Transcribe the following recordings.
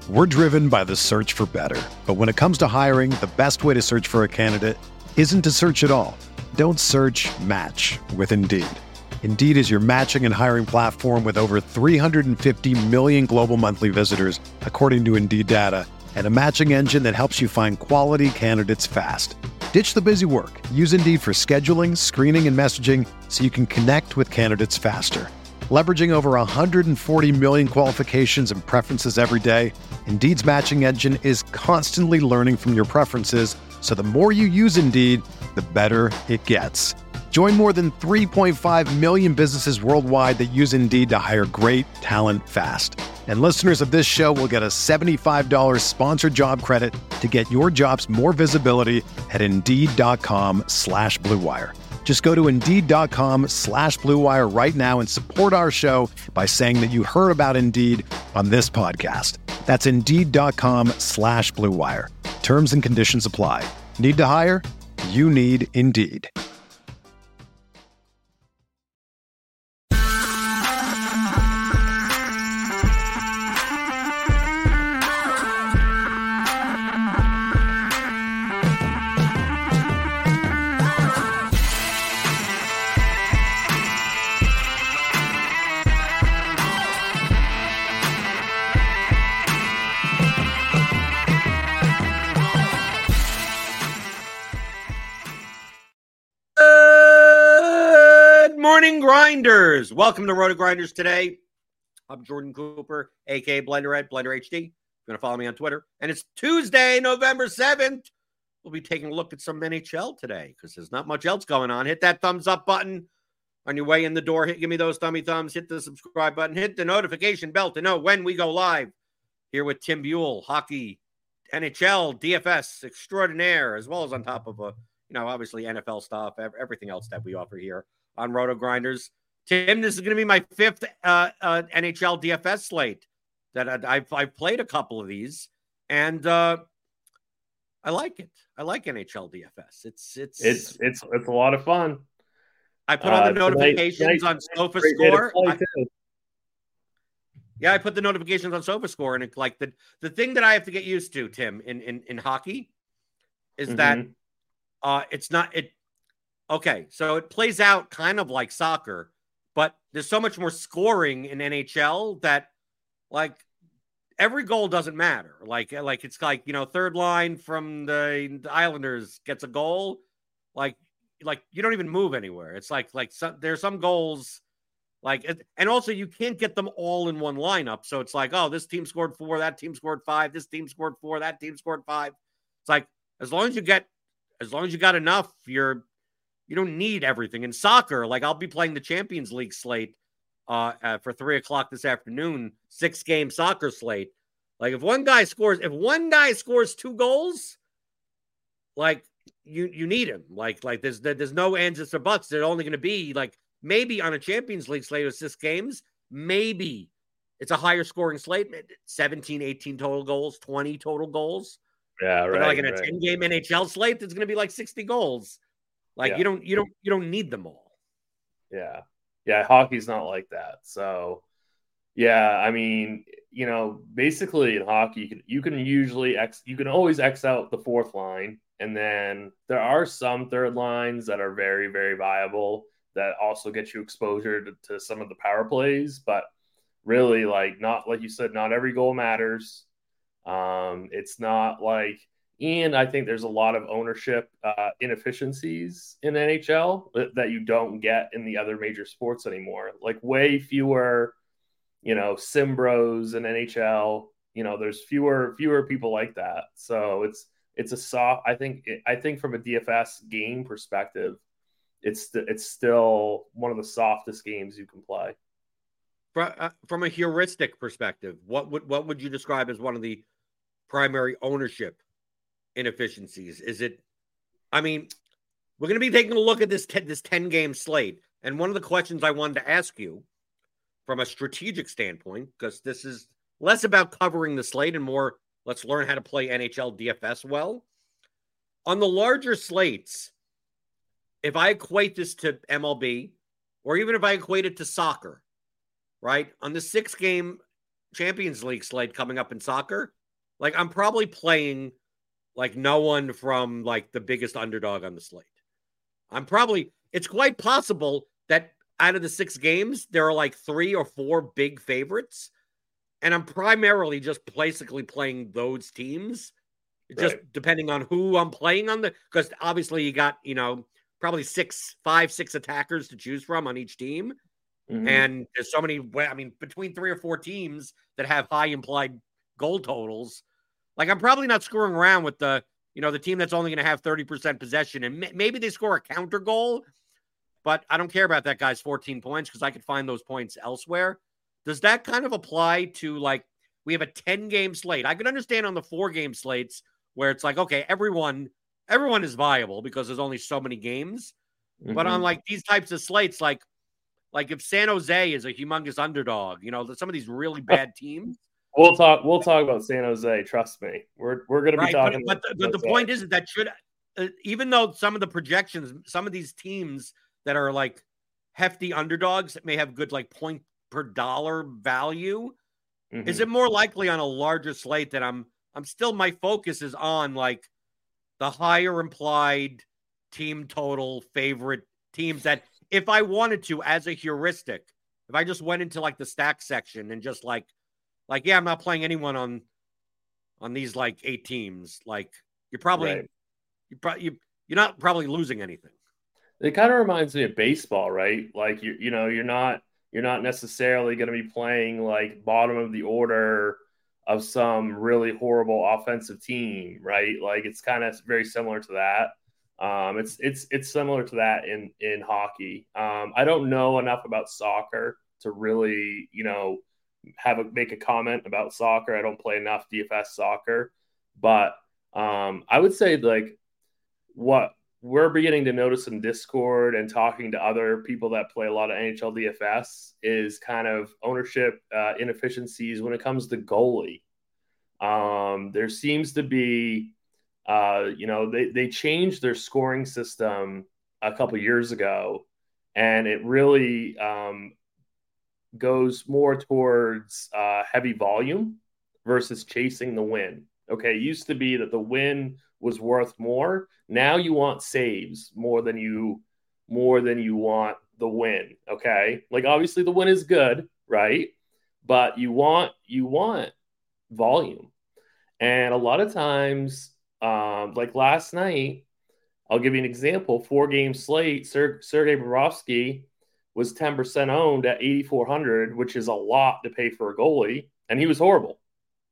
We're driven by the search for better. But when it comes to hiring, the best way to search for a candidate isn't to search at all. Don't search, match with Indeed. Indeed is your matching and hiring platform with over 350 million global monthly visitors, according to Indeed data, and a matching engine that helps you find quality candidates fast. Ditch the busy work. Use Indeed for scheduling, screening, and messaging so you can connect with candidates faster. Leveraging over 140 million qualifications and preferences every day, Indeed's matching engine is constantly learning from your preferences, so the more you use Indeed, the better it gets. Join more than 3.5 million businesses worldwide that use Indeed to hire great talent fast. And listeners of this show will get a $75 sponsored job credit to get your jobs more visibility at Indeed.com/Blue Wire. Just go to Indeed.com/Blue Wire right now and support our show by saying that you heard about Indeed on this podcast. That's Indeed.com/Blue Wire. Terms and conditions apply. Need to hire? You need Indeed. Morning Grinders. Welcome to Roto Grinders today. I'm Jordan Cooper, aka Blender at Blender HD. You're going to follow me on Twitter. And it's Tuesday, November 7th. We'll be taking a look at some NHL today because there's not much else going on. Hit that thumbs up button on your way in the door. Give me those thumbs. Hit the subscribe button. Hit the notification bell to know when we go live. Here with Tim Buell, hockey, NHL, DFS extraordinaire, as well as on top of obviously NFL stuff, everything else that we offer here on Roto Grinders. Tim, this is going to be my fifth NHL DFS slate that I've played a couple of these, and I like it. I like NHL DFS. It's a lot of fun. I put on the notifications on SofaScore. I put the notifications on SofaScore, and it's like the thing that I have to get used to, Tim, in hockey, is that it's not it. Okay, so it plays out kind of like soccer, but there's so much more scoring in NHL that, like, every goal doesn't matter. Like it's like, third line from the Islanders gets a goal, like you don't even move anywhere. It's like there's some goals, and also you can't get them all in one lineup. So it's like, oh, this team scored 4, that team scored 5, this team scored 4, that team scored 5. It's like as long as you got enough, you don't need everything. In soccer, like I'll be playing the Champions League slate for 3:00 this afternoon, 6-game soccer slate. Like if one guy scores 2 goals, like you need him. Like there's no ands or buts. They're only going to be like maybe on a Champions League slate of 6 games, maybe it's a higher scoring slate, 17, 18 total goals, 20 total goals. Yeah, right. But like in a 10-game NHL slate, it's going to be like 60 goals. Like you don't need them all. Yeah. Hockey's not like that. So yeah, I mean, basically in hockey, you can always X out the fourth line, and then there are some third lines that are very, very viable that also get you exposure to some of the power plays. But really, not like you said, not every goal matters. It's not like. And I think there's a lot of ownership inefficiencies in NHL that you don't get in the other major sports anymore. Like way fewer, Simbros in NHL. There's fewer people like that. So it's a soft. I think from a DFS game perspective, it's still one of the softest games you can play. From a heuristic perspective, what would you describe as one of the primary ownership inefficiencies? Is it, we're going to be taking a look at this 10-game slate. And one of the questions I wanted to ask you from a strategic standpoint, because this is less about covering the slate and more, let's learn how to play NHL DFS well. On the larger slates, if I equate this to MLB, or even if I equate it to soccer, right? On the 6-game Champions League slate coming up in soccer, like I'm probably playing like no one from like the biggest underdog on the slate. It's quite possible that out of the 6 games, there are like 3 or 4 big favorites. And I'm primarily just basically playing those teams, just depending on who I'm playing on because obviously you got, probably 5, 6 attackers to choose from on each team. Mm-hmm. And there's so many, between 3 or 4 teams that have high implied goal totals. Like I'm probably not screwing around with the team that's only going to have 30% possession and maybe they score a counter goal, but I don't care about that guy's 14 points because I could find those points elsewhere. Does that kind of apply to like, we have a 10-game slate? I could understand on the 4-game slates where it's like, okay, everyone is viable because there's only so many games. Mm-hmm. But on like these types of slates, like if San Jose is a humongous underdog, some of these really bad teams. We'll talk about San Jose. Trust me, we're going to be talking. But the point is that should, even though some of the projections, some of these teams that are like hefty underdogs that may have good like point per dollar value, mm-hmm. is it more likely on a larger slate that I'm still, my focus is on like the higher implied team total favorite teams that if I wanted to as a heuristic, if I just went into like the stack section and just like, yeah, I'm not playing anyone on these like 8 teams. Like you're probably, you're not probably losing anything. It kind of reminds me of baseball, right? Like you're not necessarily going to be playing like bottom of the order of some really horrible offensive team, right? Like it's kind of very similar to that. It's similar to that in hockey. I don't know enough about soccer to really, make a comment about soccer. I don't play enough DFS soccer, but I would say like what we're beginning to notice in Discord and talking to other people that play a lot of NHL DFS is kind of ownership inefficiencies when it comes to goalie. There seems to be, they changed their scoring system a couple years ago, and it really goes more towards heavy volume versus chasing the win. Okay, it used to be that the win was worth more. Now you want saves more than you want the win. Okay, like obviously the win is good, right? But you want volume, and a lot of times, like last night, I'll give you an example. 4-game slate. Sergei Bobrovsky was 10% owned at 8,400, which is a lot to pay for a goalie, and he was horrible.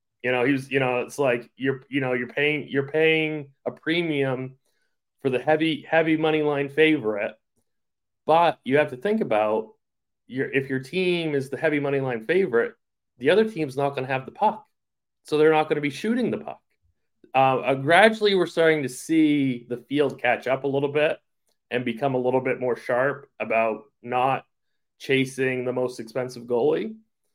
It's like you're paying a premium for the heavy money line favorite, but you have to think about if your team is the heavy money line favorite, the other team's not going to have the puck, so they're not going to be shooting the puck. Gradually, we're starting to see the field catch up a little bit and become a little bit more sharp about not chasing the most expensive goalie.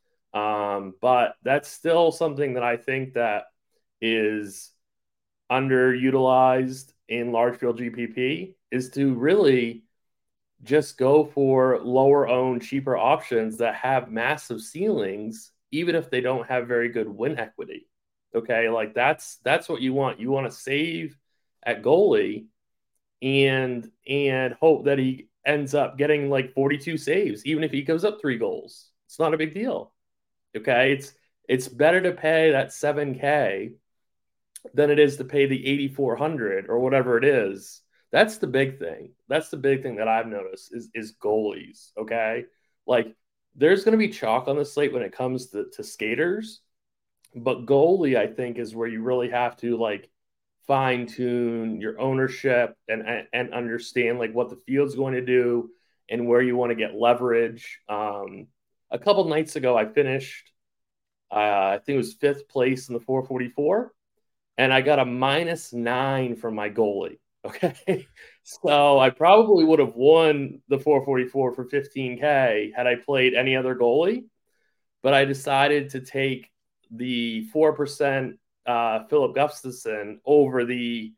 But that's still something that I think that is underutilized in large field GPP is to really just go for lower owned, cheaper options that have massive ceilings, even if they don't have very good win equity. Okay. Like that's what you want. You want to save at goalie and hope that he ends up getting like 42 saves, even if he goes up 3 goals. It's not a big deal. Okay, it's better to pay that $7,000 than it is to pay the $8,400 or whatever it is. That's the big thing. That's the big thing that I've noticed is goalies. Okay, like there's going to be chalk on the slate when it comes to skaters, but goalie I think is where you really have to like fine tune your ownership and understand like what the field's going to do and where you want to get leverage. A couple nights ago, I finished, I think it was 5th place in the 444, and I got a -9 from my goalie. Okay. So I probably would have won the 444 for $15,000 had I played any other goalie, but I decided to take the 4% Philip Gustafson over the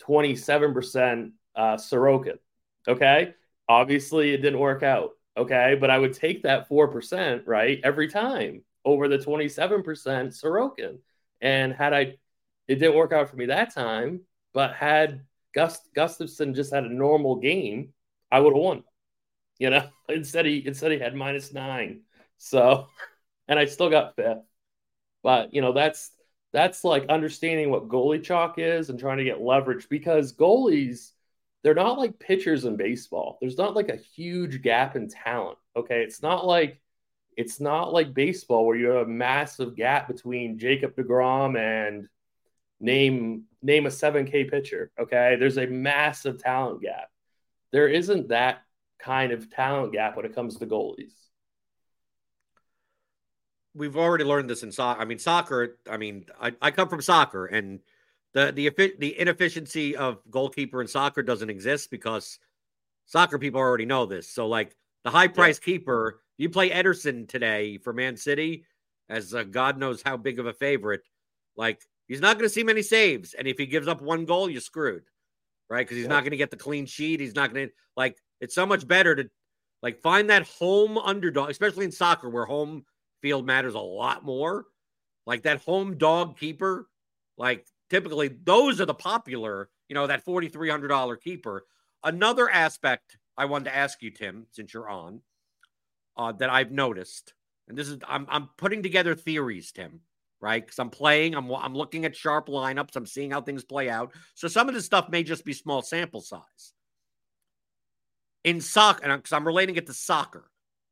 27% Sorokin. Okay. Obviously, it didn't work out. Okay, but I would take that 4%, right, every time over the 27% Sorokin. And it didn't work out for me that time, but had Gustafson just had a normal game, I would have won. Instead he had -9. So, and I still got fifth. But that's like understanding what goalie chalk is and trying to get leverage, because goalies, they're not like pitchers in baseball. There's not like a huge gap in talent. Okay. It's not like baseball where you have a massive gap between Jacob deGrom and name a 7K pitcher. Okay. There's a massive talent gap. There isn't that kind of talent gap when it comes to goalies. We've already learned this in soccer. I mean, soccer. I mean, I come from soccer, and the inefficiency of goalkeeper in soccer doesn't exist because soccer people already know this. So, like the high price keeper, you play Ederson today for Man City, as God knows how big of a favorite. Like he's not going to see many saves, and if he gives up one goal, you're screwed, right? Because he's not going to get the clean sheet. He's not going to like. It's so much better to like find that home underdog, especially in soccer where home field matters a lot more. Like that home dog keeper, like typically those are the popular, that $4,300 keeper. Another aspect I wanted to ask you, Tim, since you're on, that I've noticed, and this is I'm putting together theories, Tim, right? Because I'm looking at sharp lineups, I'm seeing how things play out. So some of this stuff may just be small sample size. In soccer, and because I'm relating it to soccer.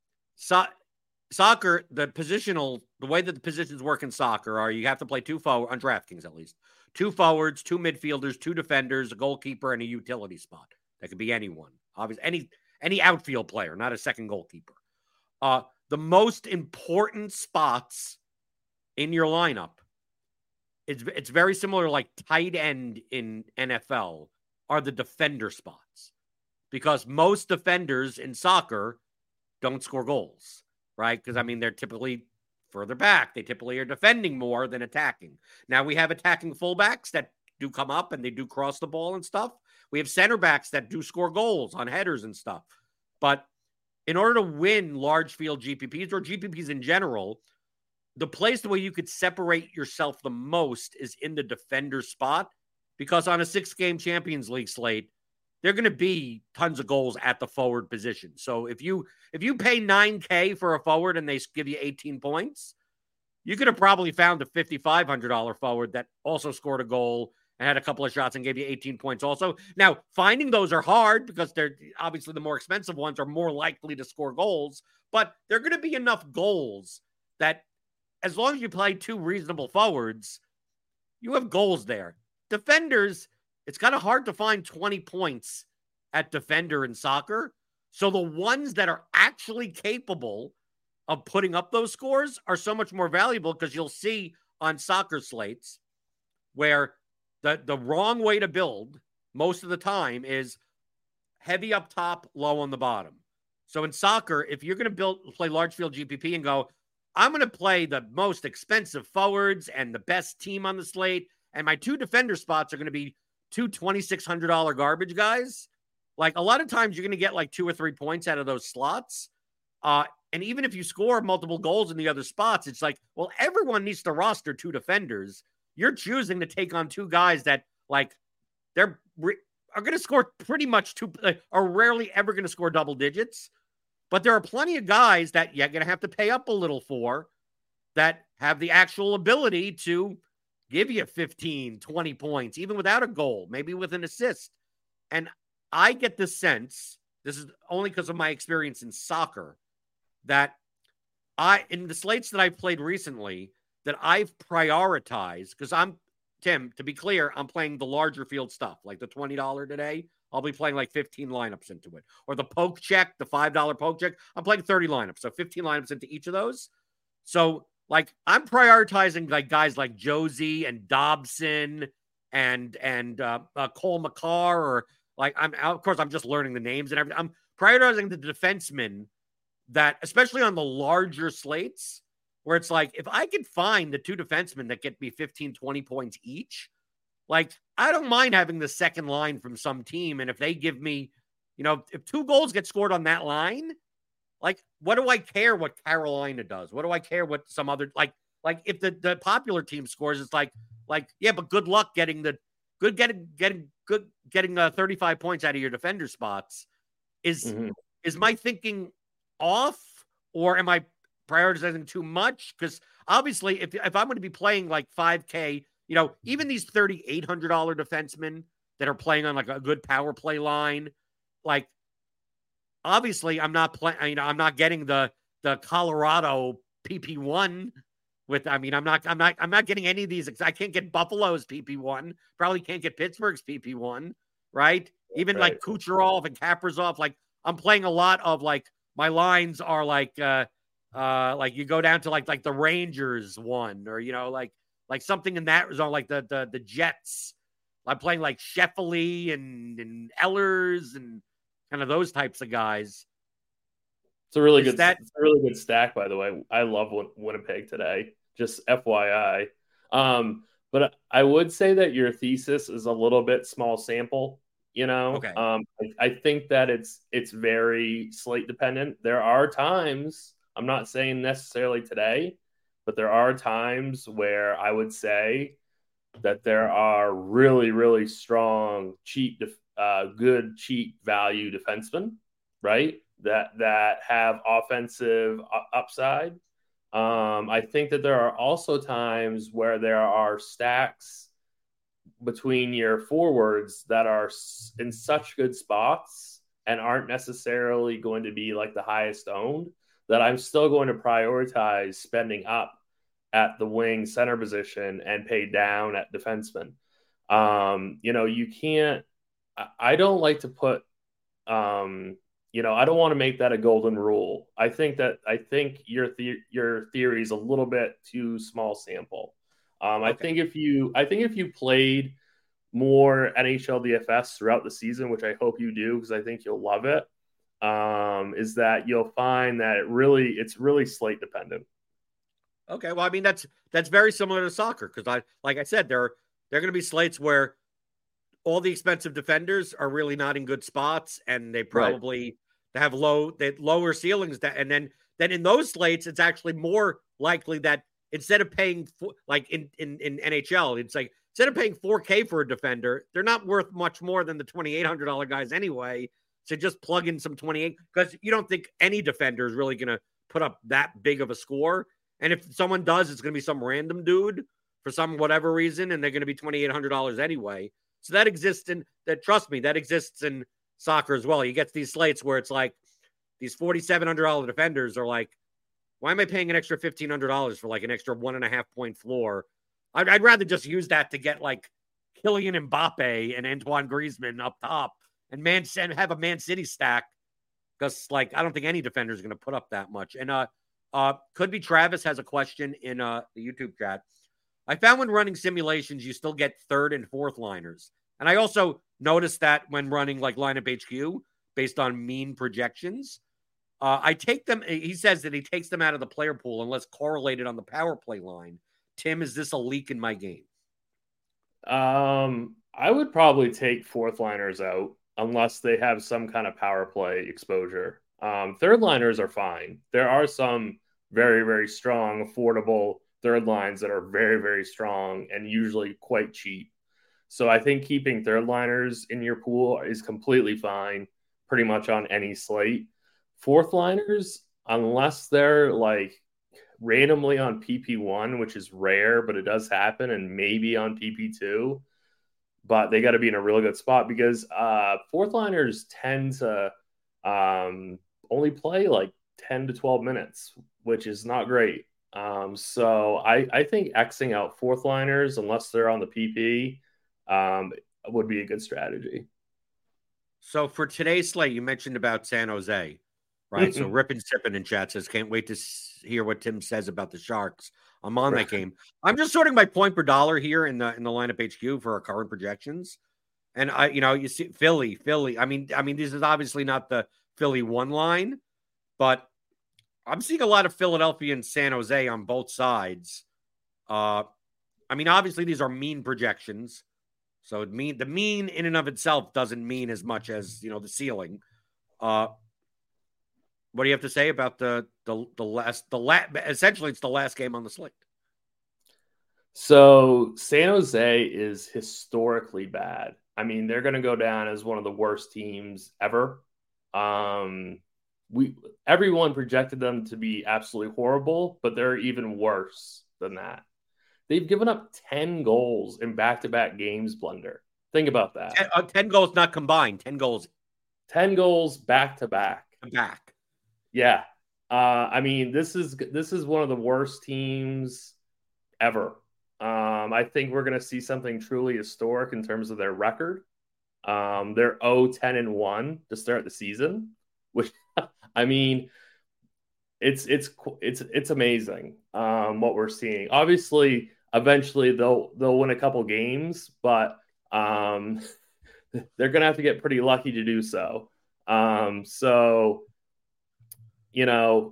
Soccer, the way that the positions work in soccer are you have to play two forward on DraftKings, at least 2 forwards, 2 midfielders, 2 defenders, a goalkeeper, and a utility spot. That could be anyone, obviously any outfield player, not a second goalkeeper. The most important spots in your lineup, it's very similar like tight end in NFL, are the defender spots, because most defenders in soccer don't score goals. Right? Because, I mean, they're typically further back. They typically are defending more than attacking. Now, we have attacking fullbacks that do come up and they do cross the ball and stuff. We have center backs that do score goals on headers and stuff. But in order to win large field GPPs or GPPs in general, the place where you could separate yourself the most is in the defender spot, because on a 6-game Champions League slate, they're going to be tons of goals at the forward position. So if you pay $9K for a forward and they give you 18 points, you could have probably found a $5,500 forward that also scored a goal and had a couple of shots and gave you 18 points also. Now, finding those are hard because they're obviously the more expensive ones are more likely to score goals, but they're going to be enough goals that as long as you play 2 reasonable forwards, you have goals there. Defenders, it's kind of hard to find 20 points at defender in soccer. So the ones that are actually capable of putting up those scores are so much more valuable, because you'll see on soccer slates where the wrong way to build most of the time is heavy up top, low on the bottom. So in soccer, if you're going to play large field GPP and go, I'm going to play the most expensive forwards and the best team on the slate, and my 2 defender spots are going to be 2 $2,600 garbage guys, like a lot of times you're going to get like 2 or 3 points out of those slots. And even if you score multiple goals in the other spots, it's like, well, everyone needs to roster 2 defenders. You're choosing to take on 2 guys that like are going to score pretty much are rarely ever going to score double digits. But there are plenty of guys that you're going to have to pay up a little for that have the actual ability to give you 15, 20 points, even without a goal, maybe with an assist. And I get the sense, this is only because of my experience in soccer, that in the slates that I've played recently, that I've prioritized, because Tim, to be clear, I'm playing the larger field stuff, like the $20 today. I'll be playing like 15 lineups into it. Or the poke check, the $5 poke check, I'm playing 30 lineups. So 15 lineups into each of those. So like I'm prioritizing like guys like Josie and Dobson and Cole McCarr, or like I'm just learning the names and everything. I'm prioritizing the defensemen that, especially on the larger slates, where it's like, if I could find the 2 defensemen that get me 15, 20 points each, like I don't mind having the second line from some team. And if they give me, if 2 goals get scored on that line, like, what do I care what Carolina does? What do I care what some other, like like if the popular team scores, it's like yeah, but good luck getting 35 points out of your defender spots. Is my thinking off, or am I prioritizing too much? Because obviously, if I'm going to be playing like 5K, even these $3,800 defensemen that are playing on like a good power play line, like obviously I'm not playing. I'm not getting the Colorado PP1 with. I'm not getting any of these. I can't get Buffalo's PP1. Probably can't get Pittsburgh's PP1. Right? Even like Kucherov and Kaprizov. Like I'm playing a lot of like my lines are like you go down to like the Rangers one, or like something in that zone, like the Jets. I'm playing like Sheffley and Ehlers and kind of those types of guys. It's a really good stack, by the way. I love Winnipeg today. Just FYI. But I would say that your thesis is a little bit small sample. Okay. I think that it's very slate dependent. There are times, I'm not saying necessarily today, but there are times where I would say that there are really, really strong, good, cheap value defensemen, right? That have offensive upside. I think that there are also times where there are stacks between your forwards that are in such good spots and aren't necessarily going to be like the highest owned, that I'm still going to prioritize spending up at the wing center position and pay down at defenseman. You can't, I don't like to put, I don't want to make that a golden rule. I think your theory is a little bit too small sample. Okay. I think if you played more NHL DFS throughout the season, which I hope you do, because I think you'll love it, is that you'll find that it's really slate dependent. Okay, well, I mean that's very similar to soccer, because like I said, there are going to be slates where all the expensive defenders are really not in good spots, and they probably have lower ceilings. And then in those slates, it's actually more likely that instead of paying like in NHL, it's like instead of paying $4K for a defender, they're not worth much more than the $2,800 guys anyway. So just plug in some 28, because you don't think any defender is really going to put up that big of a score. And if someone does, it's going to be some random dude for some whatever reason, and they're going to be $2,800 anyway. So that exists trust me, that exists in soccer as well. You get these slates where it's like these $4,700 defenders are like, why am I paying an extra $1,500 for like an extra 1.5 point floor? I'd rather just use that to get like Kylian Mbappe and Antoine Griezmann up top and have a Man City stack, because like I don't think any defender is going to put up that much. And could be Travis has a question in the YouTube chat. I found when running simulations, you still get third and fourth liners. And I also noticed that when running like lineup HQ based on mean projections, I take them. He says that he takes them out of the player pool unless correlated on the power play line. Tim, is this a leak in my game? I would probably take fourth liners out unless they have some kind of power play exposure. Third liners are fine. There are some very, very strong, affordable third lines that are very, very strong and usually quite cheap. So I think keeping third liners in your pool is completely fine, pretty much on any slate. Fourth liners, unless they're like randomly on PP1, which is rare, but it does happen, and maybe on PP2, but they got to be in a really good spot, because fourth liners tend to only play like 10 to 12 minutes, which is not great. So I think Xing out fourth liners, unless they're on the PP, would be a good strategy. So for today's slate, you mentioned about San Jose, right? So Rippin' Sippin' in chat says, can't wait to hear what Tim says about the Sharks. I'm on that game. I'm just sorting my point per dollar here in the lineup HQ for our current projections. And you see Philly. I mean, this is obviously not the Philly one line, but I'm seeing a lot of Philadelphia and San Jose on both sides. I mean, obviously these are mean projections. So the mean in and of itself doesn't mean as much as, the ceiling. What do you have to say about the last essentially it's the last game on the slate? So San Jose is historically bad. I mean, they're going to go down as one of the worst teams ever. Everyone projected them to be absolutely horrible, but they're even worse than that. They've given up 10 goals in back-to-back games, Blender. Think about that. 10 goals, not combined. 10 goals. 10 goals back-to-back. Back. Yeah. I mean, this is one of the worst teams ever. I think we're going to see something truly historic in terms of their record. They're 0-10-1 to start the season, which I mean, it's amazing what we're seeing. Obviously, eventually they'll win a couple games, but they're going to have to get pretty lucky to do so. So, you know,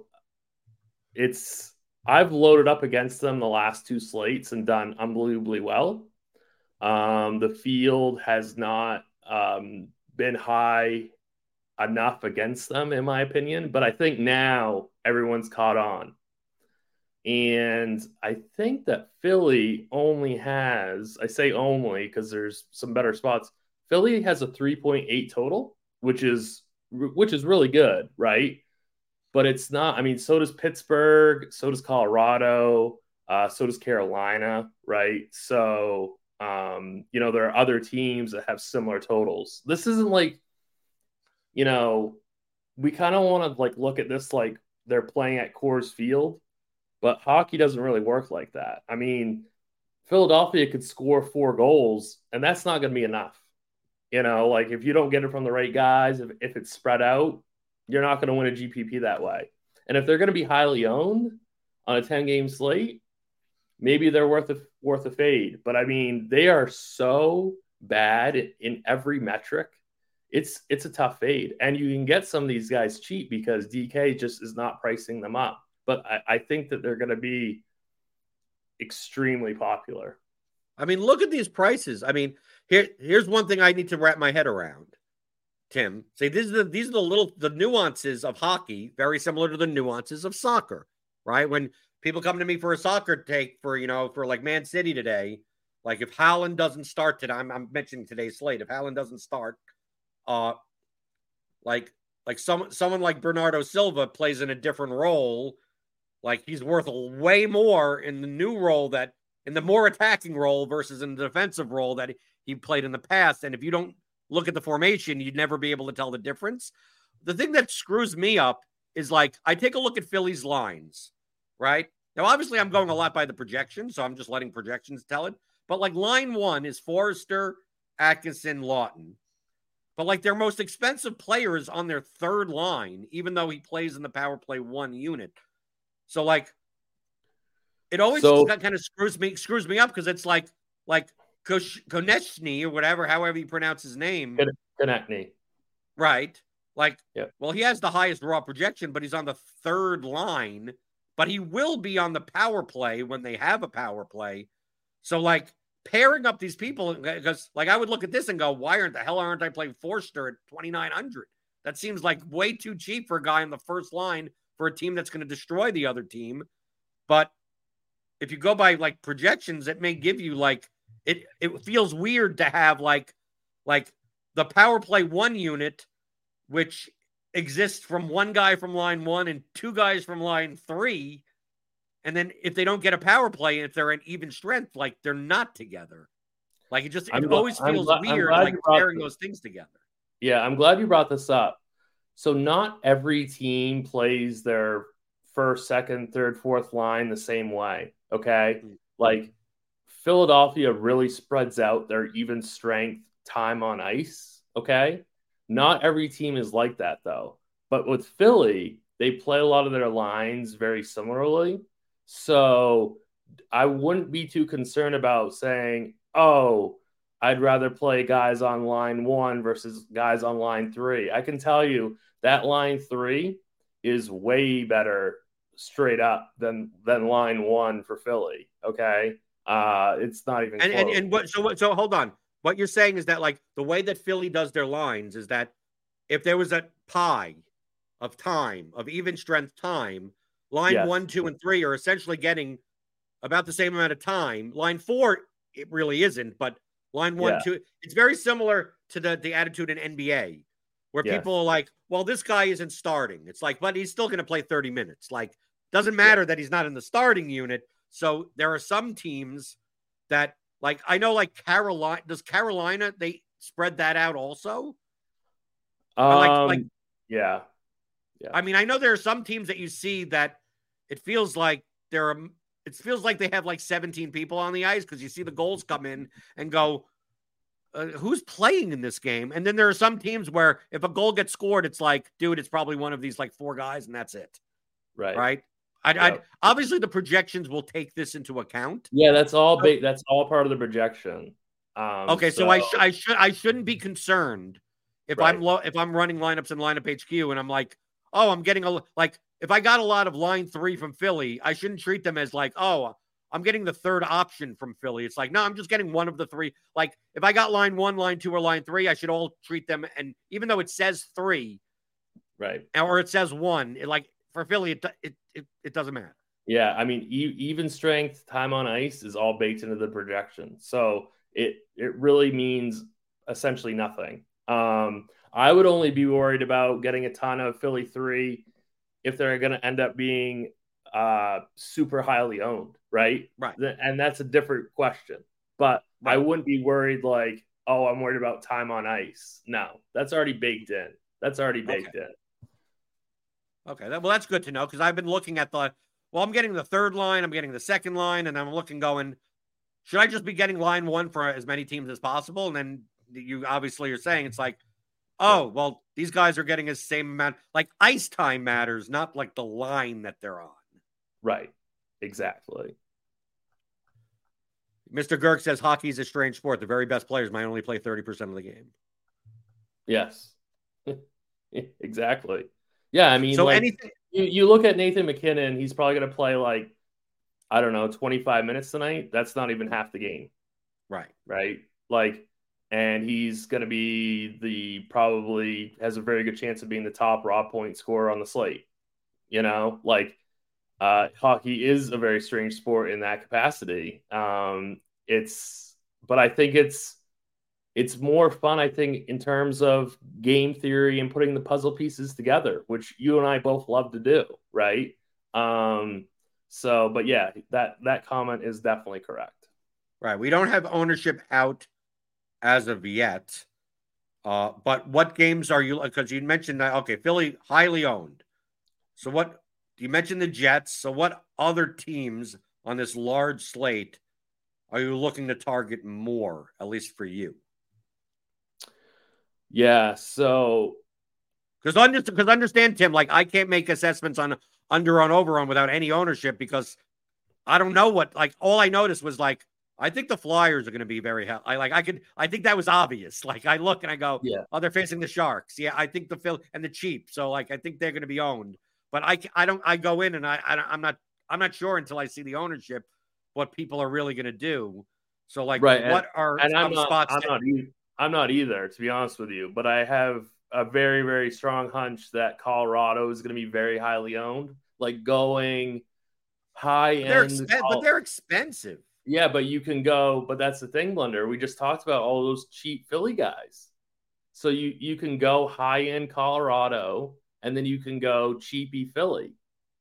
I've loaded up against them the last two slates and done unbelievably well. The field has not been high enough against them, in my opinion, but I think now everyone's caught on. And I think that Philly only has, I say only because there's some better spots. Philly has a 3.8 total, which is really good, right? But it's not. I mean, so does Pittsburgh, so does Colorado, so does Carolina, right? So, there are other teams that have similar totals. This isn't like, we kind of want to look at this like they're playing at Coors Field, but hockey doesn't really work like that. I mean, Philadelphia could score 4 goals, and that's not going to be enough. If you don't get it from the right guys, if it's spread out, you're not going to win a GPP that way. And if they're going to be highly owned on a 10-game slate, maybe they're worth a fade. But I mean, they are so bad in every metric. It's a tough fade. And you can get some of these guys cheap because DK just is not pricing them up. But I think that they're going to be extremely popular. I mean, look at these prices. I mean, here's one thing I need to wrap my head around. Tim, say these are the nuances of hockey, very similar to the nuances of soccer, right? When people come to me for a soccer take for like Man City today, like if Haaland doesn't start today, I'm mentioning today's slate. If Haaland doesn't start, like someone like Bernardo Silva plays in a different role, like he's worth way more in the new role in the more attacking role versus in the defensive role that he played in the past. And if you don't look at the formation, you'd never be able to tell the difference. The thing that screws me up is I take a look at Philly's lines, right? Now, obviously, I'm going a lot by the projection, so I'm just letting projections tell it. But line 1 is Forrester, Atkinson, Lawton. But their most expensive player is on their third line, even though he plays in the power play 1 unit. So it always kind of screws me up because it's like Konechny or whatever, however you pronounce his name. Konechny. Right. Well, he has the highest raw projection, but he's on the third line, but he will be on the power play when they have a power play. So pairing up these people, because I would look at this and go, why aren't I playing Forster at 2,900? That seems way too cheap for a guy on the first line for a team that's going to destroy the other team. But if you go by projections, it may give you it feels weird to have the power play 1 unit, which exists from 1 guy from line 1 and 2 guys from line 3. And then if they don't get a power play, and if they're an even strength, they're not together. It always feels weird pairing those things together. Yeah, I'm glad you brought this up. So not every team plays their first, second, third, fourth line the same way. Okay. Philadelphia really spreads out their even strength time on ice. Okay. Not every team is like that though. But with Philly, they play a lot of their lines very similarly. So I wouldn't be too concerned about saying, oh, I'd rather play guys on line 1 versus guys on line 3. I can tell you that line 3 is way better straight up than line 1 for Philly. Okay. It's not even close. So hold on. What you're saying is that the way that Philly does their lines is that if there was a pie of time, of even strength time, line 1, 2, and 3 are essentially getting about the same amount of time. Line 4, it really isn't, but line 1, Yeah. 2, it's very similar to the attitude in NBA where people are like, well, this guy isn't starting. It's like, but he's still going to play 30 minutes. Like, doesn't matter that he's not in the starting unit. So there are some teams that, like, I know, like Carolina, they spread that out also? Yeah. I mean, I know there are some teams that you see that it feels like they have like 17 people on the ice because you see the goals come in and go, who's playing in this game? And then there are some teams where if a goal gets scored, it's like, dude, it's probably one of these like 4 guys and that's it. Right. I obviously the projections will take this into account. Yeah, that's all big. That's all part of the projection. Okay, so I shouldn't be concerned if I'm running lineups in lineup HQ and I'm like, oh, I'm getting if I got a lot of line 3 from Philly, I shouldn't treat them as like, oh, I'm getting the third option from Philly. It's like, no, I'm just getting one of the 3. Like, if I got line 1, line 2, or line 3, I should all treat them. And even though it says 3, right, or it says 1, for Philly, it doesn't matter. Yeah, I mean, even strength, time on ice is all baked into the projection, so it really means essentially nothing. I would only be worried about getting a ton of Philly 3 if they're going to end up being super highly owned, right? Right. And that's a different question. But I wouldn't be worried like, oh, I'm worried about time on ice. No, that's already baked in. in. Okay, well, that's good to know because I've been looking at I'm getting the third line, I'm getting the second line, and I'm looking going, should I just be getting line 1 for as many teams as possible? And then you obviously are saying it's like, oh, well, these guys are getting the same amount. Like, ice time matters, not like the line that they're on. Right. Exactly. Mr. Girk says hockey is a strange sport. The very best players might only play 30% of the game. Yes. Exactly. Yeah, I mean, so like, anything you look at Nathan McKinnon, he's probably going to play like, I don't know, 25 minutes tonight. That's not even half the game. Right. Like, and he's going to be probably has a very good chance of being the top raw point scorer on the slate. You know, like, hockey is a very strange sport in that capacity. But I think it's more fun, I think, in terms of game theory and putting the puzzle pieces together, which you and I both love to do, right? But yeah, that comment is definitely correct. Right. We don't have ownership out as of yet. But what games are you, because you mentioned that, okay, Philly highly owned. So what, you mentioned the Jets. So what other teams on this large slate are you looking to target more, at least for you? Yeah, so because understand, Tim, like, I can't make assessments on under on over on without any ownership because I don't know what, like, all I noticed was like, I think the Flyers are going to be very I think that was obvious. Like, I look and I go, yeah, oh, they're facing the Sharks. Yeah, I think the Phil and the Chiefs. So like, I think they're going to be owned. But I go in and I'm not sure until I see the ownership what people are really going to do. So like, right, what are some spots? I'm not either, to be honest with you, but I have a very, very strong hunch that Colorado is going to be very highly owned, like going high end. But they're expensive. Yeah, but you can go, but that's the thing, Blender. We just talked about all those cheap Philly guys. So you can go high end Colorado and then you can go cheapy Philly.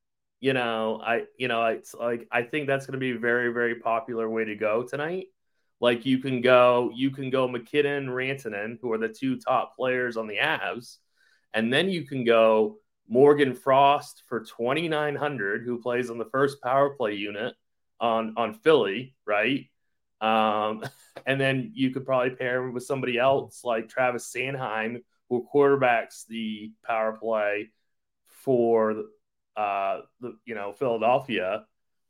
It's like, I think that's going to be a very, very popular way to go tonight. Like, you can go McKinnon, Rantanen, who are the 2 top players on the Avs, and then you can go Morgan Frost for 2,900, who plays on the first power play unit on Philly, right? And then you could probably pair him with somebody else like Travis Sanheim, who quarterbacks the power play for Philadelphia.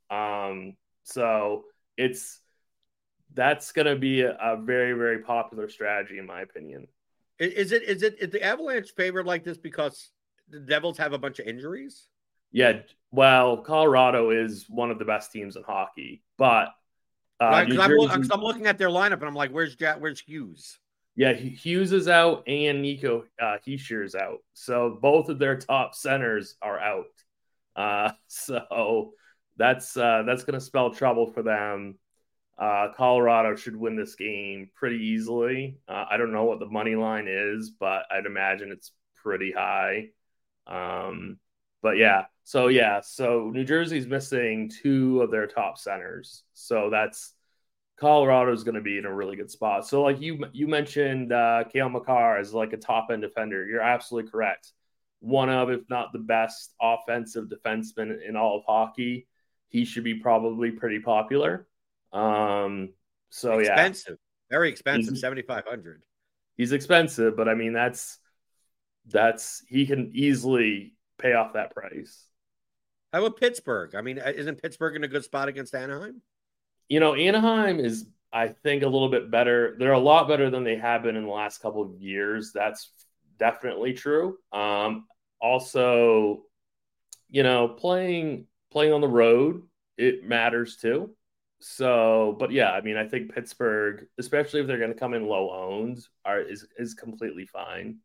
So that's going to be a very, very popular strategy, in my opinion. Is the Avalanche favored like this because the Devils have a bunch of injuries? Yeah, well, Colorado is one of the best teams in hockey, but I'm looking at their lineup and I'm like, where's Hughes? Yeah, Hughes is out and Nico Hischier is out, so both of their top centers are out. So that's going to spell trouble for them. Colorado should win this game pretty easily. I don't know what the money line is, but I'd imagine it's pretty high. But so New Jersey's missing 2 of their top centers, so that's Colorado's going to be in a really good spot. So like you mentioned, Cale Makar is like a top end defender. You're absolutely correct. One of, if not the best offensive defenseman in all of hockey. He should be probably pretty popular. So expensive, very expensive, 7,500. He's expensive, but I mean that's he can easily pay off that price. How about Pittsburgh? I mean, isn't Pittsburgh in a good spot against Anaheim? Anaheim is, I think, a little bit better. They're a lot better than they have been in the last couple of years. That's definitely true. Also, playing on the road, it matters too. So, but yeah, I mean, I think Pittsburgh, especially if they're going to come in low owned, is completely fine.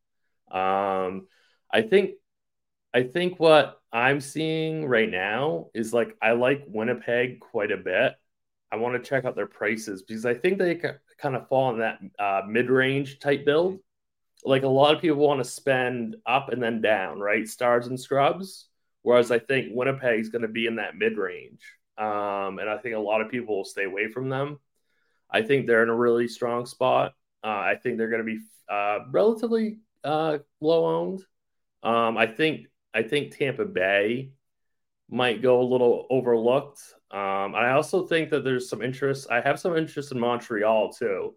I think what I'm seeing right now is like I like Winnipeg quite a bit. I want to check out their prices because I think they kind of fall in that mid-range type build. Like a lot of people want to spend up and then down, right? Stars and scrubs. Whereas I think Winnipeg is going to be in that mid-range. And I think a lot of people will stay away from them. I think they're in a really strong spot. I think they're going to be relatively low owned. I think Tampa Bay might go a little overlooked. I also think that there's some interest. I have some interest in Montreal too,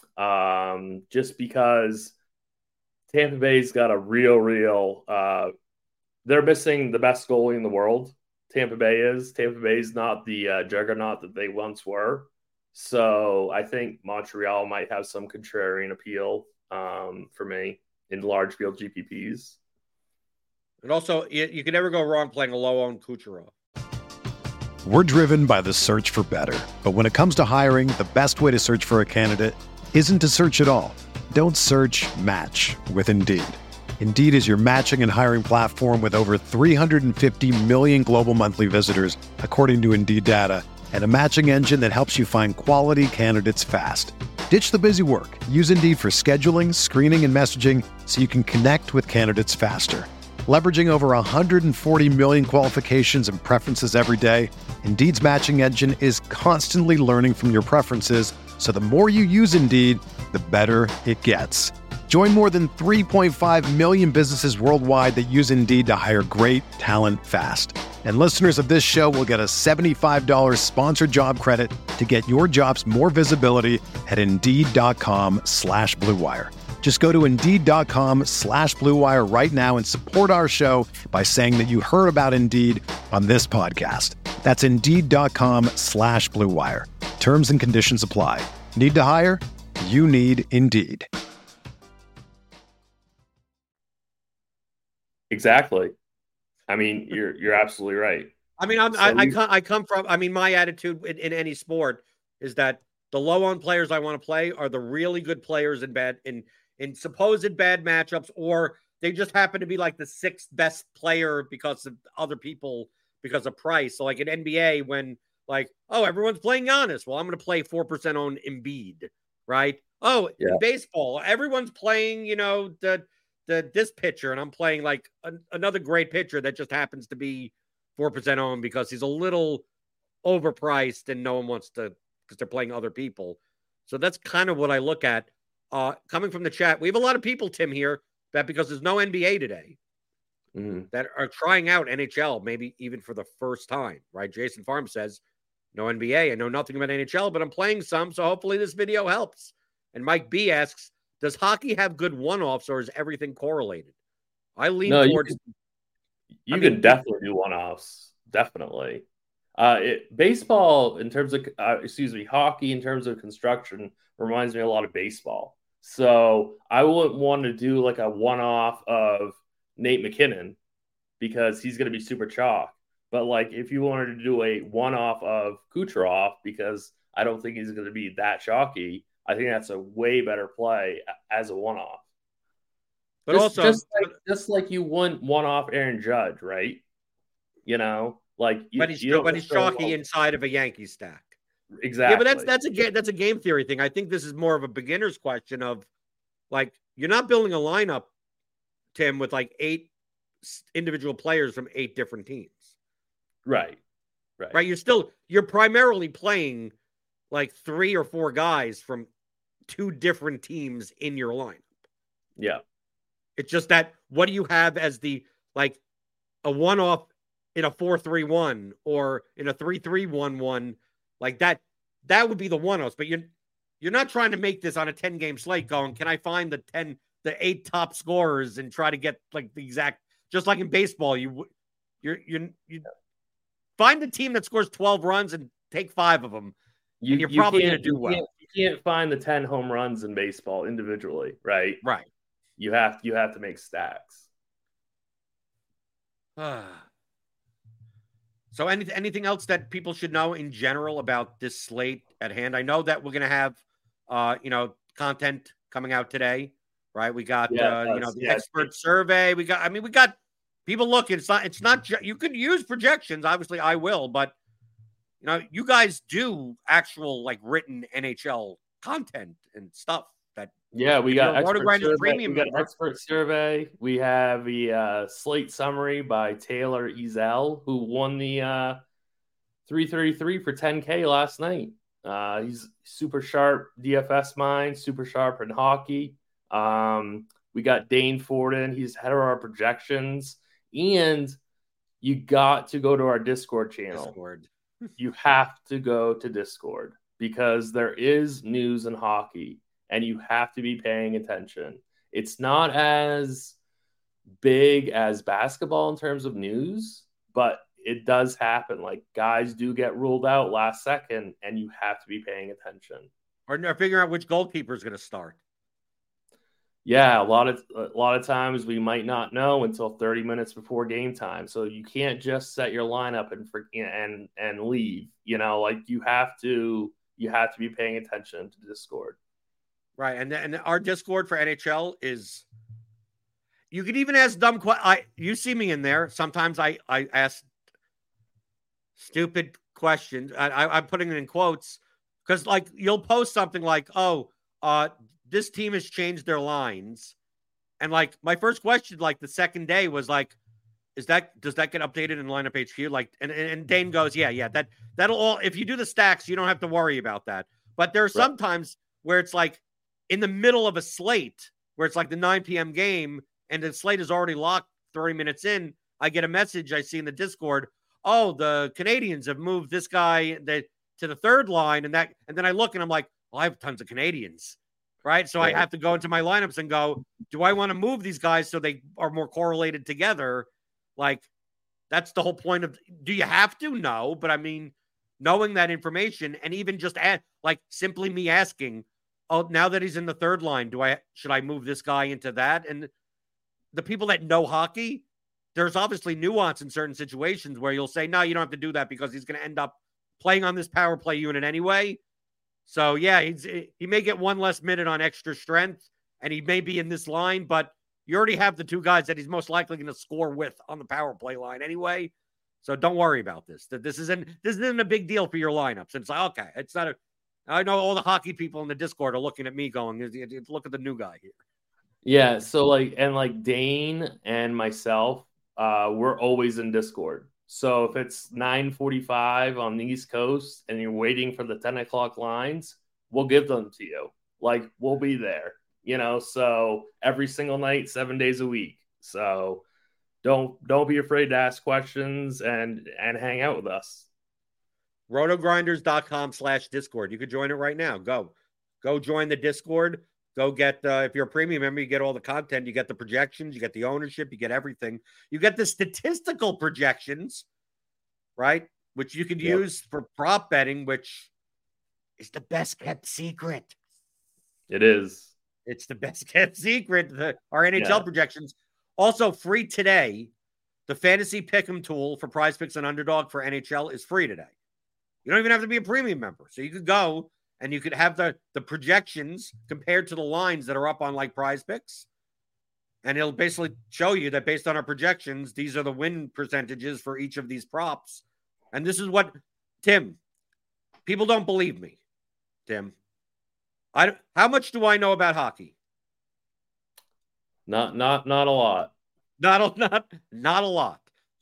just because Tampa Bay's got a real. They're missing the best goalie in the world. Tampa Bay is. Tampa Bay's not the juggernaut that they once were. So I think Montreal might have some contrarian appeal for me in large field GPPs. And also, you can never go wrong playing a low-owned Kucherov. We're driven by the search for better. But when it comes to hiring, the best way to search for a candidate isn't to search at all. Don't search, match with Indeed. Indeed is your matching and hiring platform with over 350 million global monthly visitors, according to Indeed data, and a matching engine that helps you find quality candidates fast. Ditch the busy work. Use Indeed for scheduling, screening, and messaging so you can connect with candidates faster. Leveraging over 140 million qualifications and preferences every day, Indeed's matching engine is constantly learning from your preferences, so the more you use Indeed, the better it gets. Join more than 3.5 million businesses worldwide that use Indeed to hire great talent fast. And listeners of this show will get a $75 sponsored job credit to get your jobs more visibility at Indeed.com/Blue Wire. Just go to Indeed.com/Blue Wire right now and support our show by saying that you heard about Indeed on this podcast. That's Indeed.com/Blue Wire. Terms and conditions apply. Need to hire? You need Indeed. Exactly. I mean, you're absolutely right. I mean, I come from. I mean, my attitude in any sport is that the low-owned players I want to play are the really good players in supposed bad matchups, or they just happen to be like the 6th best player because of other people, because of price. So like in NBA, when like, oh, everyone's playing Giannis. Well, I'm going to play 4% on Embiid, right? Oh, yeah. In baseball, everyone's playing, this pitcher, and I'm playing like another great pitcher that just happens to be 4% owned because he's a little overpriced and no one wants to, because they're playing other people. So that's kind of what I look at. Coming from the chat, we have a lot of people, Tim, here that because there's no NBA today, that are trying out NHL, maybe even for the first time, right? Jason Farm says, no NBA. I know nothing about NHL, but I'm playing some, so hopefully this video helps. And Mike B asks, does hockey have good one-offs, or is everything correlated? I lean towards... You can definitely do one-offs, definitely. Baseball, in terms of, hockey in terms of construction, reminds me a lot of baseball. So I wouldn't want to do like a one-off of Nate McKinnon because he's going to be super chalk. But like if you wanted to do a one-off of Kucherov, because I don't think he's going to be that chalky, I think that's a way better play as a one-off. But just like you wouldn't one-off Aaron Judge, right? Like, but he's chalky inside of a Yankee stack. Exactly. Yeah, but that's a game theory thing. I think this is more of a beginner's question of, like, you're not building a lineup, Tim, with like 8 individual players from 8 different teams. Right. You're primarily playing like 3 or 4 guys from 2 different teams in your lineup. Yeah. It's just that, what do you have as the, like, a one-off in a 4-3-1 or in a 3-3-1-1, like that would be the one-offs. But you're not trying to make this on a 10-game slate going, can I find the 8 top scorers and try to get like the exact, just like in baseball, you find the team that scores 12 runs and take 5 of them. You're probably going to do well. You can't find the 10 home runs in baseball individually, right? Right. You have to make stacks. So anything else that people should know in general about this slate at hand? I know that we're going to have, content coming out today, right? We got, the expert survey. We got people looking. It's not, you could use projections. Obviously I will, but you guys do actual, like, written NHL content and stuff. We got expert survey. We have the slate summary by Taylor Ezel, who won the 333 for 10K last night. He's super sharp DFS mind, super sharp in hockey. We got Dane Forden. He's ahead of our projections. And you got to go to our Discord channel. You have to go to Discord because there is news in hockey. And you have to be paying attention. It's not as big as basketball in terms of news, but it does happen. Like, guys do get ruled out last second, and you have to be paying attention. Or figuring out which goalkeeper is going to start. Yeah, a lot of times we might not know until 30 minutes before game time. So you can't just set your lineup and leave. Like, you have to be paying attention to Discord. Right, and our Discord for NHL is, you could even ask dumb questions. You see me in there. Sometimes I ask stupid questions. I'm putting it in quotes because, like, you'll post something like, this team has changed their lines. And, like, my first question, like, the second day was like, does that get updated in Lineup HQ? Like, and Dane goes, yeah, that'll all, if you do the stacks, you don't have to worry about that. But there are sometimes where it's like, in the middle of a slate where it's like the 9 p.m. game and the slate is already locked 30 minutes in, I get a message I see in the Discord, the Canadians have moved this guy to the third line, and then I look and I'm like, I have tons of Canadians, right? So I have to go into my lineups and go, do I want to move these guys so they are more correlated together? Like, that's the whole point of, do you have to? No, but I mean, knowing that information, and even just simply me asking, now that he's in the third line, should I move this guy into that? And the people that know hockey, there's obviously nuance in certain situations where you'll say, no, you don't have to do that because he's going to end up playing on this power play unit anyway. So yeah, he may get 1 less minute on extra strength and he may be in this line, but you already have the 2 guys that he's most likely going to score with on the power play line anyway. So don't worry about this. This isn't a big deal for your lineups. It's like, okay, it's not I know all the hockey people in the Discord are looking at me going, look at the new guy here. Yeah, so Dane and myself, we're always in Discord. So if it's 9:45 on the East Coast and you're waiting for the 10 o'clock lines, we'll give them to you. Like, we'll be there, so every single night, 7 days a week. So don't be afraid to ask questions and hang out with us. rotogrinders.com/Discord. You could join it right now. Go join the Discord. Go get, if you're a premium member, you get all the content. You get the projections, you get the ownership, you get everything. You get the statistical projections, right? Which you could use for prop betting, which is the best kept secret. It is. It's the best kept secret. Our NHL projections. Also free today. The fantasy pick'em tool for Prize Picks and Underdog for NHL is free today. You don't even have to be a premium member. So you could go and you could have the projections compared to the lines that are up on like Prize Picks. And it'll basically show you that based on our projections, these are the win percentages for each of these props And this is what, Tim, people don't believe me, Tim. How much do I know about hockey? Not a lot. Not a lot.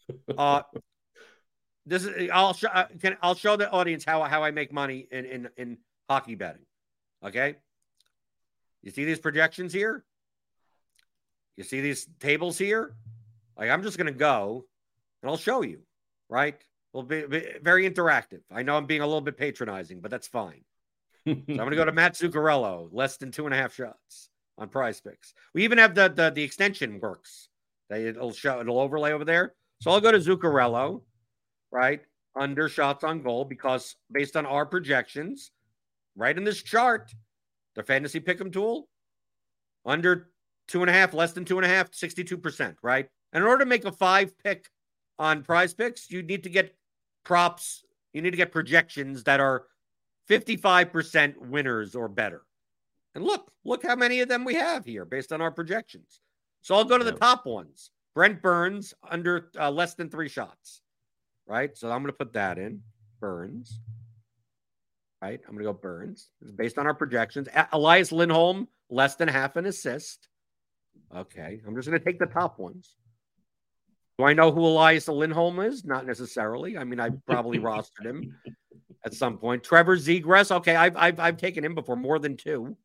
This is I'll show the audience how I make money in hockey betting. Okay, you see these projections here? You see these tables here? Like, I'm just going to go and I'll show you, right? We'll be very interactive. I know I'm being a little bit patronizing, but that's fine. So I'm going to go to Matt Zuccarello, less than 2.5 shots on Prize Picks. We even have the extension works. It'll overlay over there. So I'll go to Zuccarello, right? Under shots on goal, because based on our projections, right in this chart, the fantasy pick'em tool, under 2.5, less than 2.5, 62%, right? And in order to make a 5 pick on Prize Picks, you need to get props. You need to get projections that are 55% winners or better. And look how many of them we have here based on our projections. So I'll go to the top ones. Brent Burns under less than 3 shots, right? So I'm going to put that in. Burns, right? I'm going to go Burns. It's based on our projections. Elias Lindholm, less than half an assist. Okay, I'm just going to take the top ones. Do I know who Elias Lindholm is? Not necessarily. I mean, I probably rostered him at some point. Trevor Zegras. Okay, I've taken him before, more than 2.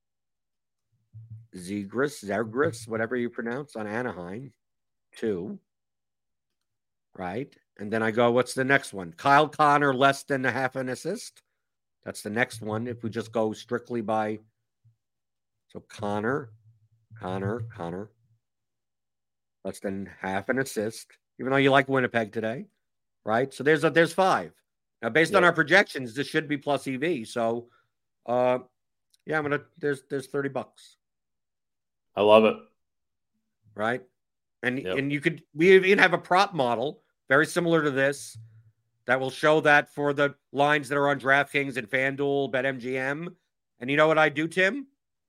Zegras, whatever you pronounce, on Anaheim, 2. Right, and then I go, what's the next one? Kyle Connor, less than a half an assist. That's the next one. If we just go strictly by, so Connor. Less than half an assist, even though you like Winnipeg today, right? So there's 5. Now, based on our projections, this should be plus EV. So, there's $30. I love it. Right, and we even have a prop model very similar to this that will show that for the lines that are on DraftKings and FanDuel, BetMGM. And you know what I do, Tim?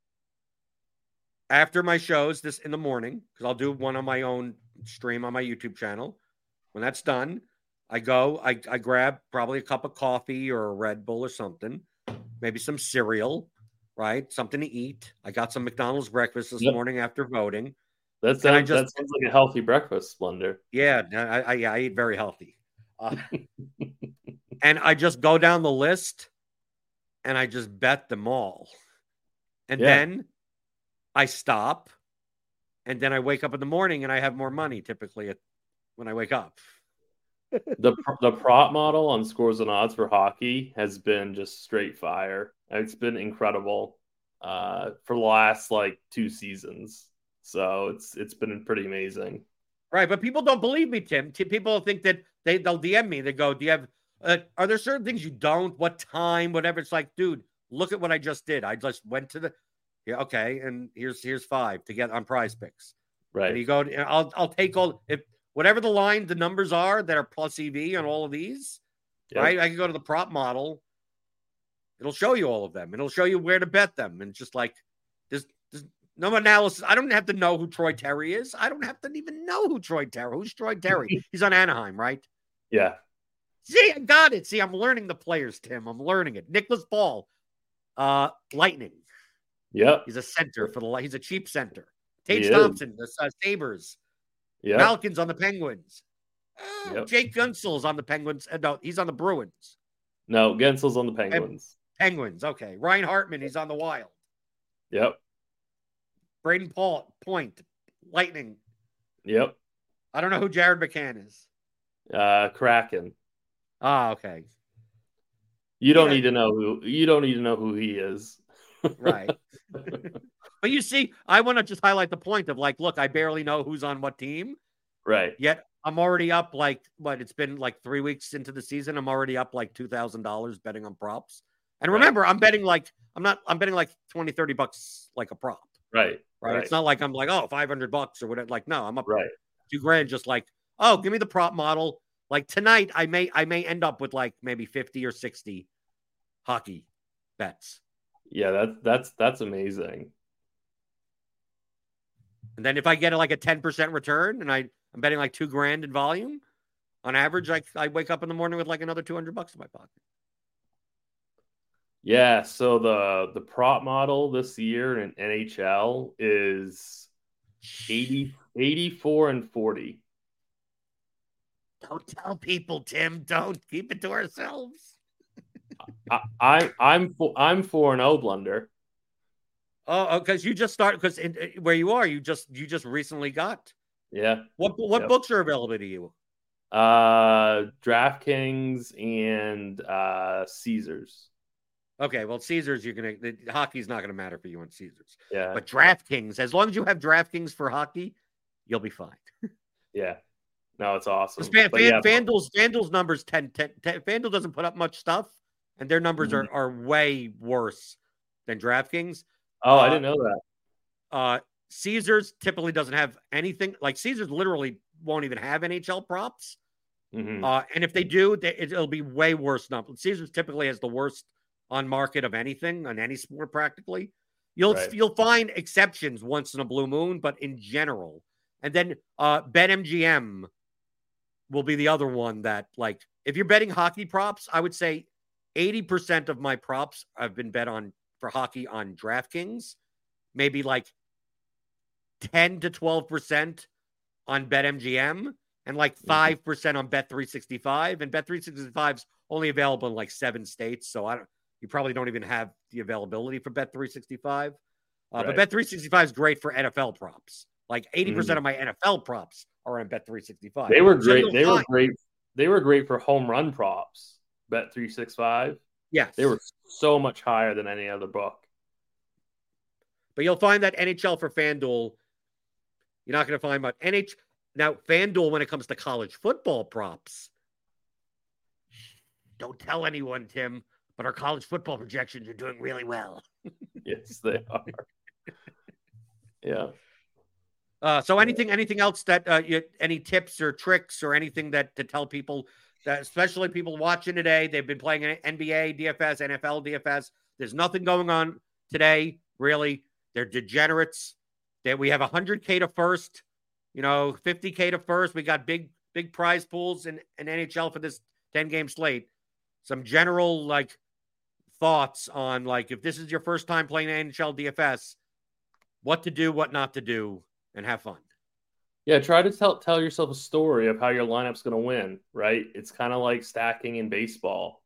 After my shows this in the morning, because I'll do one on my own stream on my YouTube channel. When that's done, I grab probably a cup of coffee or a Red Bull or something, maybe some cereal, right? Something to eat. I got some McDonald's breakfast this morning after voting. That sounds like a healthy breakfast, Splendor. Yeah, I eat very healthy. And I just go down the list and I just bet them all. And then I stop, and then I wake up in the morning and I have more money typically when I wake up. The prop model on Scores and Odds for hockey has been just straight fire. It's been incredible for the last 2 seasons. So it's been pretty amazing. Right, but people don't believe me, Tim. People think that they'll DM me. They go, "Do you have? Are there certain things you don't? What time? Whatever." It's like, dude, look at what I just did. I just went to the. Yeah, okay, and here's 5 to get on Prize Picks. Right. And you go, I'll take all, if whatever the numbers are that are plus EV on all of these, right? I can go to the prop model. It'll show you all of them. It'll show you where to bet them. And just like there's no analysis. I don't have to know who Troy Terry is. I don't have to even know who's Troy Terry. He's on Anaheim, right? Yeah. See, I got it. See, I'm learning the players, Tim. I'm learning it. Nicholas Paul, Lightning. Yep. He's a center he's a cheap center. Tage Thompson, the Sabres. Yeah. Falcons on the Penguins. Jake Gunsel's on the Penguins. No, he's on the Bruins. No, Gensel's on the Penguins. Penguins, okay. Ryan Hartman, he's on the Wild. Yep. Braden Point, Lightning. Yep. I don't know who Jared McCann is. Kraken. Okay. You don't need to know who he is. Right. But you see, I want to just highlight the point of look, I barely know who's on what team. Right. Yet I'm already up it's been 3 weeks into the season. I'm already up $2,000 betting on props. And remember, I'm betting I'm betting $20-$30 a prop. Right. It's not like I'm $500 or whatever. No, I'm up $2,000 just give me the prop model. Tonight I may end up with maybe 50 or 60 hockey bets. Yeah, that's amazing. And then if I get a 10% return and I'm betting $2,000 in volume, on average, I wake up in the morning with like another $200 in my pocket. Yeah, so the prop model this year in NHL is 84 and 40. Don't tell people, Tim. Don't keep it to ourselves. I'm 4-0 Blunder. Oh, because you just started because where you are, you just recently got. Yeah. What books are available to you? DraftKings and Caesars. Okay, well, Caesars, hockey's not gonna matter for you on Caesars. Yeah. But DraftKings, as long as you have DraftKings for hockey, you'll be fine. Yeah. No, it's awesome. FanDuel's numbers 10. FanDuel doesn't put up much stuff, and their numbers are way worse than DraftKings. Oh, I didn't know that. Caesars typically doesn't have anything. Like Caesars literally won't even have NHL props. Mm-hmm. And if they do, it'll be way worse numbers. Caesars typically has the worst on market of anything on any sport practically. You'll find exceptions once in a blue moon, but in general. And then BetMGM will be the other one that, like, if you're betting hockey props, I would say 80% of my props have been bet on for hockey on DraftKings, maybe like 10 to 12% on BetMGM, and like 5% on Bet365. And Bet365's only available in like 7 states, so you probably don't even have the availability for Bet365. But Bet365 is great for NFL props. Like 80% of my NFL props are on Bet365. They were great. They were great for home run props. Bet365. Yes. They were so much higher than any other book. But you'll find that NHL for FanDuel, you're not going to find much. Now, FanDuel, when it comes to college football props, don't tell anyone, Tim, but our college football projections are doing really well. Yes, they are. Yeah. So anything else that any tips or tricks or anything that to tell people, that especially people watching today, they've been playing NBA DFS, NFL DFS. There's nothing going on today, really. They're degenerates. That we have 100K to first, 50K to first. We got big prize pools in NHL for this 10-game slate. Some general thoughts on if this is your first time playing NHL DFS, what to do, what not to do, and have fun. Yeah, try to tell yourself a story of how your lineup's going to win, right? It's kind of like stacking in baseball,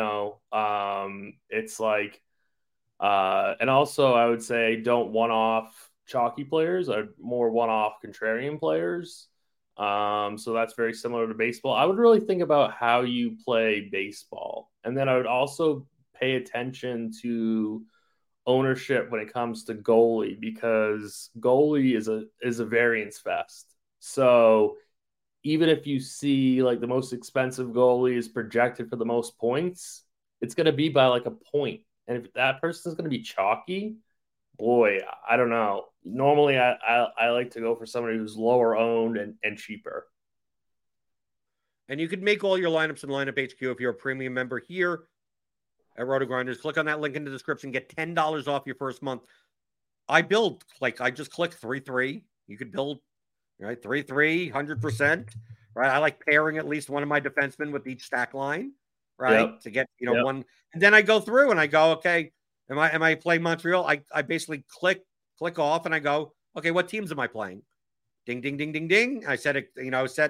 it's like, and also I would say don't one-off chalky players, or more one-off contrarian players. So that's very similar to baseball. I would really think about how you play baseball. And then I would also pay attention to ownership when it comes to goalie, because goalie is a variance fest. So even if you see the most expensive goalie is projected for the most points, it's going to be by a point. And if that person is going to be chalky, boy, I don't know. Normally I like to go for somebody who's lower owned and cheaper. And you can make all your lineups in Lineup HQ if you're a premium member here at RotoGrinders. Click on that link in the description. Get $10 off your first month. I just click 3-3. You could build 3-3, 100%. Right. I like pairing at least one of my defensemen with each stack line. Right. To get one. And then I go through and I go, okay, am I playing Montreal? I basically click off and I go, okay, what teams am I playing? Ding, ding, ding, ding, ding. I said it,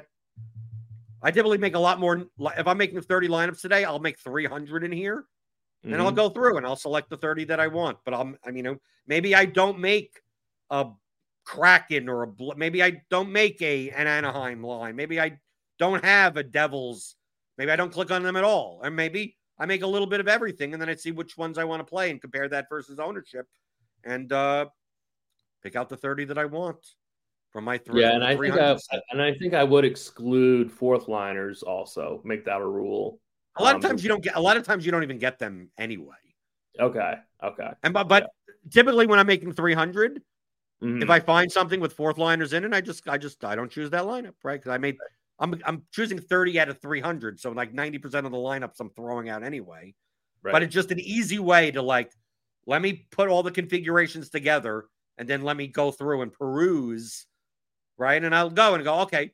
I typically make a lot more. If I'm making 30 lineups today, I'll make 300 in here. And I'll go through and I'll select the 30 that I want. But maybe I don't make a Kraken or maybe I don't make an Anaheim line. Maybe I don't have a Devils. Maybe I don't click on them at all. Or maybe I make a little bit of everything and then I see which ones I want to play and compare that versus ownership and pick out the 30 that I want from my 3. Yeah, and I think I would exclude fourth liners also. Make that a rule. A lot of times you don't even get them anyway. Okay. And but typically when I'm making 300, if I find something with fourth liners in it, I don't choose that lineup, right? Because I'm choosing 30 out of 300, so 90% of the lineups I'm throwing out anyway. Right. But it's just an easy way to let me put all the configurations together and then let me go through and peruse, right? And I'll go, okay,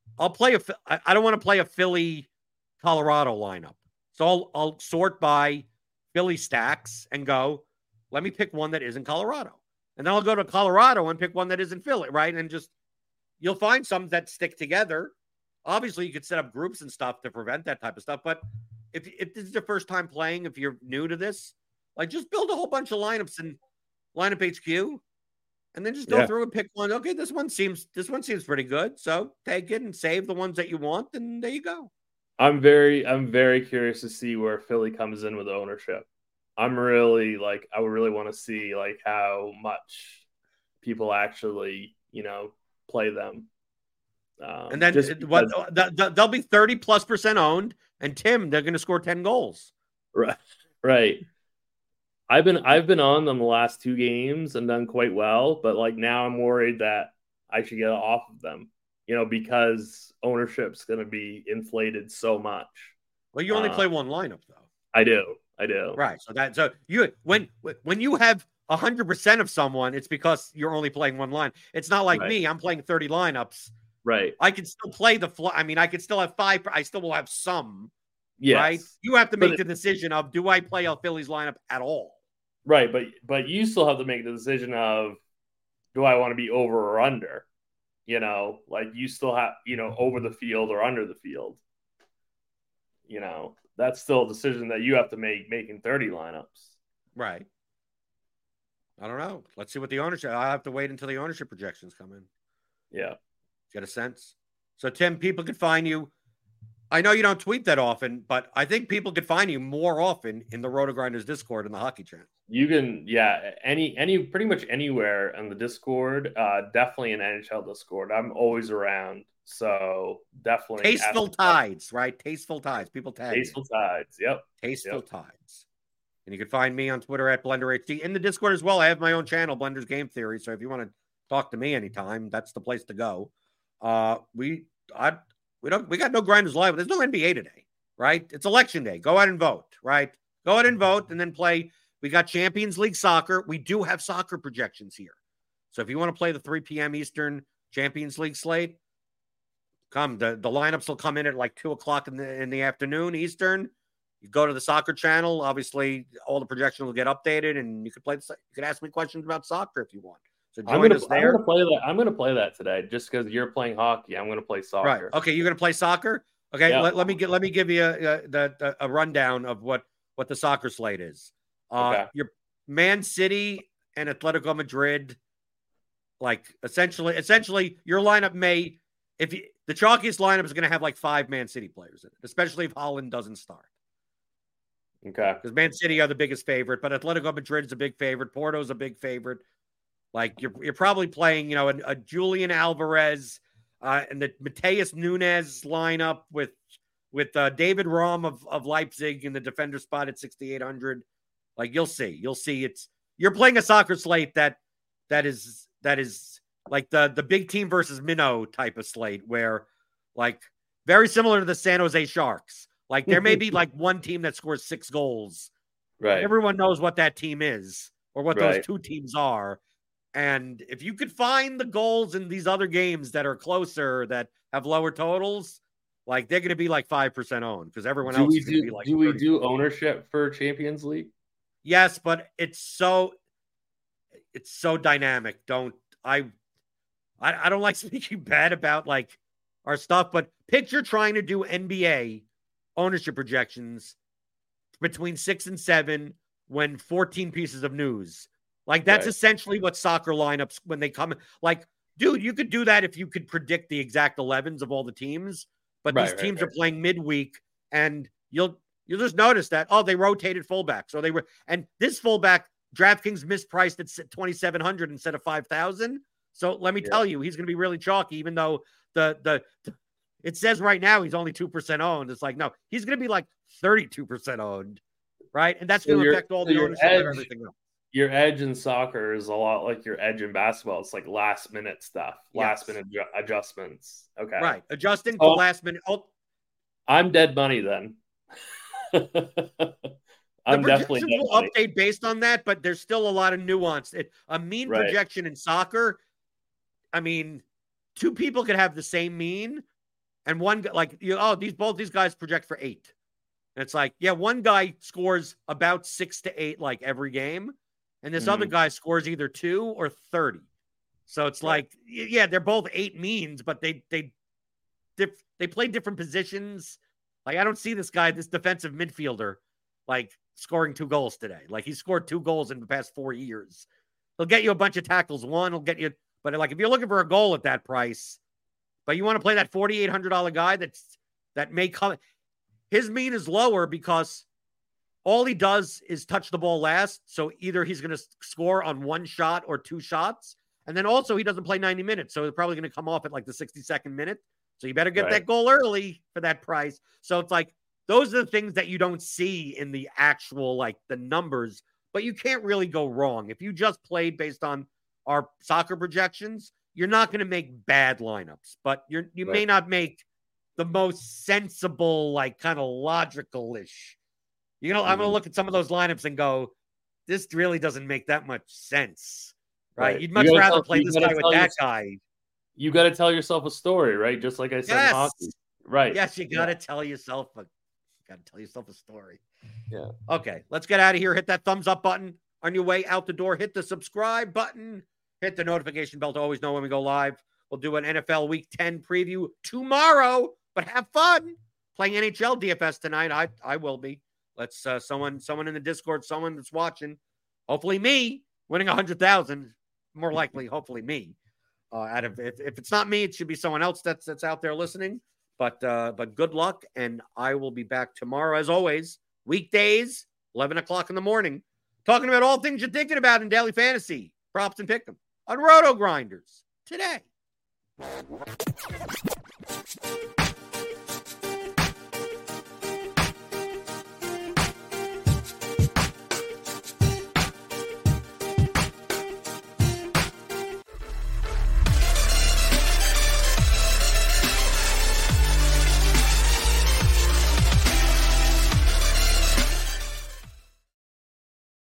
I'll play I don't want to play a Philly Colorado lineup. So I'll sort by Philly stacks and go, let me pick one that isn't Colorado. And then I'll go to Colorado and pick one that isn't Philly, right? And just, you'll find some that stick together. Obviously, you could set up groups and stuff to prevent that type of stuff. But if this is your first time playing, if you're new to this, like just build a whole bunch of lineups in Lineup HQ and then just go through and pick one. Okay, this one seems pretty good. So take it and save the ones that you want, and there you go. I'm very curious to see where Philly comes in with ownership. I'm really I would really want to see how much people actually, play them. And then they'll be 30+% owned, and Tim, they're going to score 10 goals. Right. I've been on them the last 2 games and done quite well, but now I'm worried that I should get off of them, because ownership's going to be inflated so much. Well, you only play one lineup though. I do. Right. So you when you have 100% of someone, it's because you're only playing one line. It's not like me. I'm playing 30 lineups. Right. I can still play I could still have 5. I still will have some. Yes. Right. You have to make the decision of, do I play a Phillies lineup at all? Right. But you still have to make the decision of, do I want to be over or under? You still have, over the field or under the field. That's still a decision that you have to make making 30 lineups. Right. I don't know. Let's see what the ownership. I'll have to wait until the ownership projections come in. Yeah. Get a sense. So, Tim, people could find you. I know you don't tweet that often, but I think people could find you more often in the Roto-Grinders Discord and the Hockey Channel. You can, pretty much anywhere on the Discord. Definitely in NHL Discord. I'm always around, so definitely. Tasteful Tides, right? Tasteful Tides. People tag. Tasteful Tides. Yep. Tasteful Tides. And you can find me on Twitter at BlenderHD. In the Discord as well, I have my own channel, Blender's Game Theory. So if you want to talk to me anytime, that's the place to go. We got no Grinders Live. There's no NBA today, right? It's election day. Go out and vote, right? Go out and vote and then play. We got Champions League soccer. We do have soccer projections here. So if you want to play the 3 p.m. Eastern Champions League slate, come. The lineups will come in at 2:00 in the afternoon Eastern. You go to the soccer channel. Obviously, all the projections will get updated, and you could ask me questions about soccer if you want. So join us there. I'm going to play that today, just because you're playing hockey. I'm going to play soccer. Right. Okay, you're going to play soccer. Okay. Yeah. Let me give you a rundown of what the soccer slate is. Okay. Your Man City and Atletico Madrid. Essentially, your lineup the chalkiest lineup is going to have 5 Man City players in it, especially if Haaland doesn't start. Okay. Because Man City are the biggest favorite, but Atletico Madrid is a big favorite. Porto's a big favorite. You're probably playing, a Julian Alvarez and the Mateus Nunes lineup with David Raum of Leipzig in the defender spot at 6,800. You'll see you're playing a soccer slate that is the big team versus minnow type of slate where very similar to the San Jose Sharks. There may be one team that scores 6 goals. Right. Everyone knows what that team is or what those 2 teams are. And if you could find the goals in these other games that are closer, that have lower totals, they're going to be 5% owned because everyone else is going to be Do we do ownership for Champions League? Yes, but it's so dynamic. I don't like speaking bad about our stuff, but picture trying to do NBA ownership projections between 6 and 7 when 14 pieces of news. That's essentially what soccer lineups, when they come, dude, you could do that if you could predict the exact 11s of all the teams, but these teams are playing midweek, and you'll just notice that, they rotated fullback. So and this fullback, DraftKings mispriced at 2,700 instead of 5,000. So let me tell you, he's going to be really chalky, even though it says right now he's only 2% owned. It's no, he's going to be 32% owned, right? And that's going to affect all the ownership and everything else. Your edge in soccer is a lot like your edge in basketball. It's last minute stuff, last minute adjustments. Okay. Right. Adjusting to last minute. Oh. I'm dead money then. I'm definitely dead will money. Update based on that, but there's still a lot of nuance. A mean projection in soccer, 2 people could have the same mean, and one like both these guys project for 8. And it's like, yeah, one guy scores about 6 to 8 like every game, and this other guy scores either 2 or 30. So it's like, yeah, they're both 8 means, but they play different positions. Like, I don't see this guy, this defensive midfielder, like scoring 2 goals today. Like, he scored 2 goals in the past 4 years. He'll get you a bunch of tackles. One, he'll get you, but like, if you're looking for a goal at that price, but you want to play that $4,800 guy that may come, his mean is lower because all he does is touch the ball last. So either he's going to score on 1 shot or 2 shots. And then also he doesn't play 90 minutes. So he's probably going to come off at like the 62nd minute. So you better get that goal early for that price. So it's like, those are the things that you don't see in the actual, like the numbers, but you can't really go wrong. If you just played based on our soccer projections, you're not going to make bad lineups, but you may not make the most sensible, like kind of logical-ish. I'm going to look at some of those lineups and go, this really doesn't make that much sense, right? You'd much rather play this guy with that guy. You got to tell yourself a story, right? Just like I said in hockey. Right. Yes, you got to tell yourself a story. Yeah. Okay, let's get out of here. Hit that thumbs up button on your way out the door. Hit the subscribe button. Hit the notification bell to always know when we go live. We'll do an NFL Week 10 preview tomorrow, but have fun playing NHL DFS tonight. I will be. Let's someone in the Discord, someone that's watching, hopefully me, winning 100,000. More likely, hopefully me. If it's not me, it should be someone else that's out there listening. But good luck, and I will be back tomorrow as always. Weekdays, 11 o'clock in the morning, talking about all things you're thinking about in daily fantasy, props and pick 'em on Roto Grinders today.